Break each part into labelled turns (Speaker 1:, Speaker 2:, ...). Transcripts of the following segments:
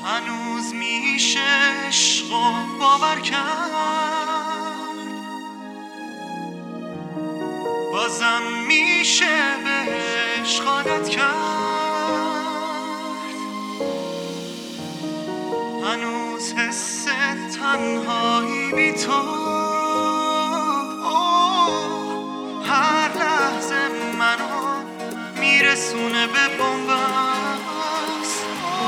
Speaker 1: هنوز میشه عشقو باور کرد، بازم میشه بهش عادت کرد. هنوز حس تنهایی بی تو هر لحظه منو میرسونه به بنبست.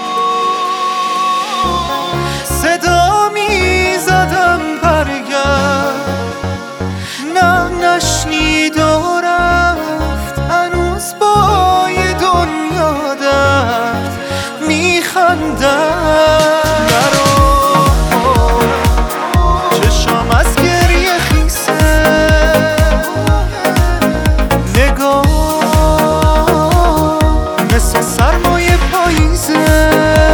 Speaker 1: صدا میزدم برگرد، نه نشنید و رفت. هنوز با یه دنیا درد میخندم. چشام از گریه خیسه، نگاه مثل سرمایه پاییزه.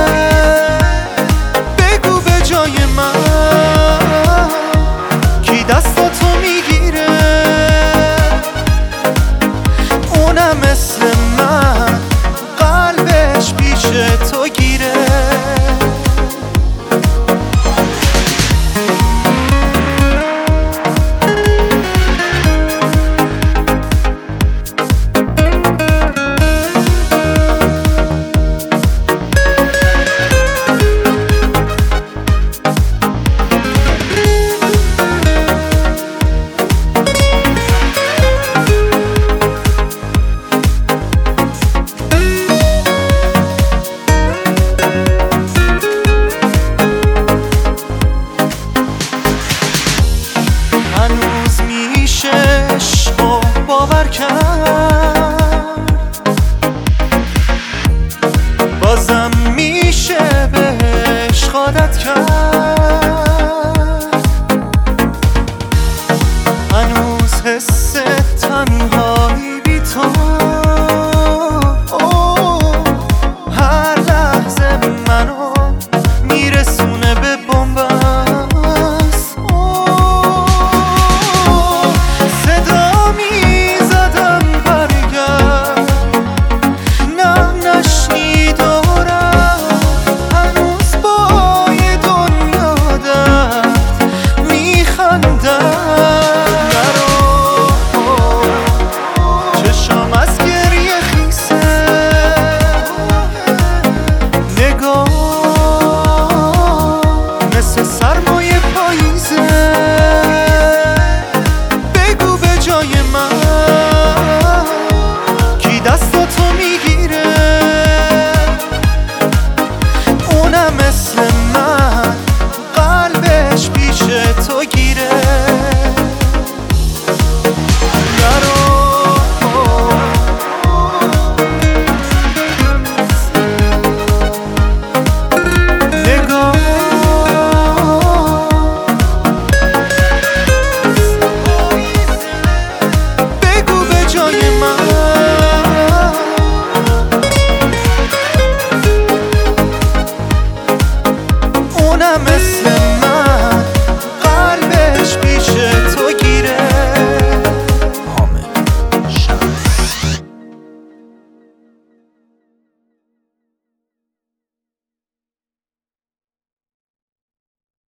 Speaker 1: بگو به جای من کی دستاتو میگیره، اونم مثل